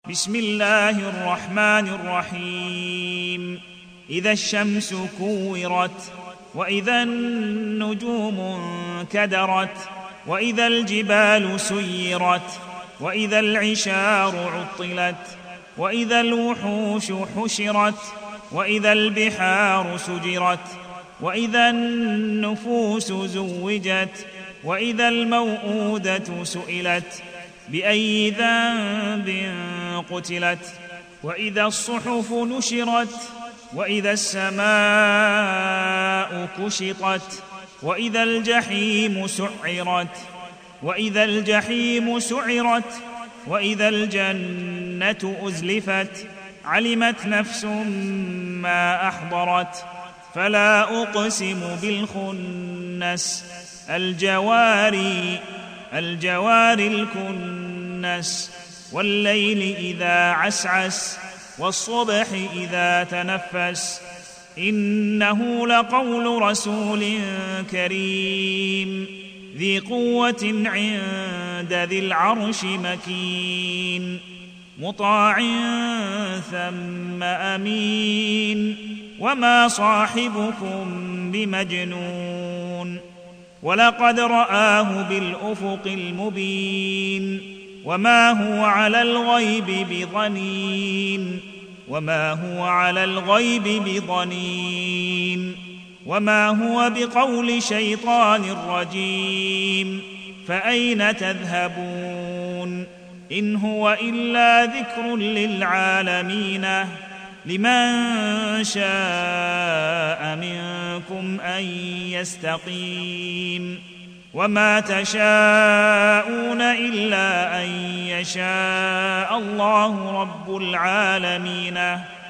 بسم الله الرحمن الرحيم. إذا الشمس كورت، وإذا النجوم انكدرت، وإذا الجبال سيرت، وإذا العشار عطلت، وإذا الوحوش حشرت، وإذا البحار سجرت، وإذا النفوس زوجت، وإذا الموءودة سئلت بأي ذنب قتلت، وإذا الصحف نشرت، وإذا السماء كشطت، وإذا الجحيم سعرت، وإذا الجحيم سعرت، وإذا الجنة أزلفت، علمت نفس ما أحضرت. فلا أقسم بالخنس، الجوار الكنس، والليل إذا عسعس، والصبح إذا تنفس، إنه لقول رسول كريم ذي قوة عند ذي العرش مكين، مطاع ثم أمين، وما صاحبكم بمجنون، ولقد رآه بالأفق المبين، وما هو على الغيب بضنين، وما هو بقول شيطان رجيم. فأين تذهبون؟ إن هو إلا ذكر للعالمين، لمن شاء منكم أن يستقيم. وما تشاءون إلا أن يشاء الله رب العالمين.